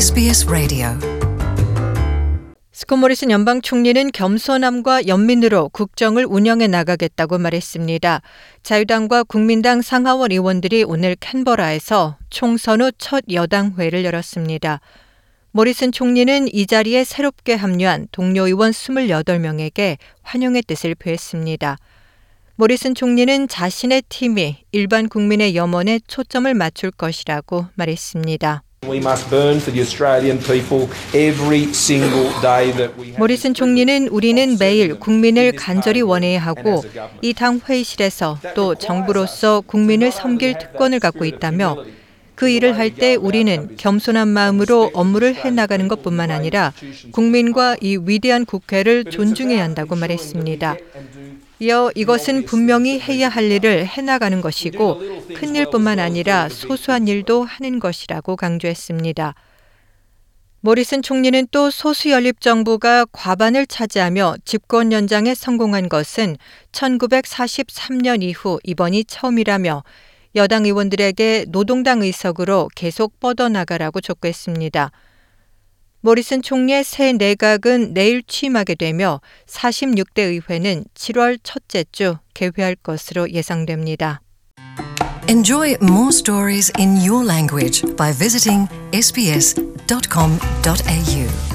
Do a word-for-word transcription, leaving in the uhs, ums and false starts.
에스비에스 라디오. 스콧 모리슨 연방 총리는 겸손함과 연민으로 국정을 운영해 나가겠다고 말했습니다. 자유당과 국민당 상하원 의원들이 오늘 캔버라에서 총선 후 첫 여당회를 열었습니다. 모리슨 총리는 이 자리에 새롭게 합류한 동료 의원 이십팔 명에게 환영의 뜻을 표했습니다. 모리슨 총리는 자신의 팀이 일반 국민의 염원에 초점을 맞출 것이라고 말했습니다. 모리슨 총리는 우리는 매일 국민을 간절히 원해야 하고 이 당 회의실에서 또 정부로서 국민을 섬길 특권을 갖고 있다며 그 일을 할 때 우리는 겸손한 마음으로 업무를 해나가는 것뿐만 아니라 국민과 이 위대한 국회를 존중해야 한다고 말했습니다. 이어 이것은 분명히 해야 할 일을 해나가는 것이고 큰 일뿐만 아니라 소소한 일도 하는 것이라고 강조했습니다. 모리슨 총리는 또 소수연립정부가 과반을 차지하며 집권 연장에 성공한 것은 천구백사십삼 년 이후 이번이 처음이라며 여당 의원들에게 노동당 의석으로 계속 뻗어나가라고 촉구했습니다. 모리슨 총리의 새 내각은 내일 취임하게 되며 사십육 대 의회는 칠월 첫째 주 개회할 것으로 예상됩니다. Enjoy more stories in your language by visiting 에스비에스 dot com dot 에이유.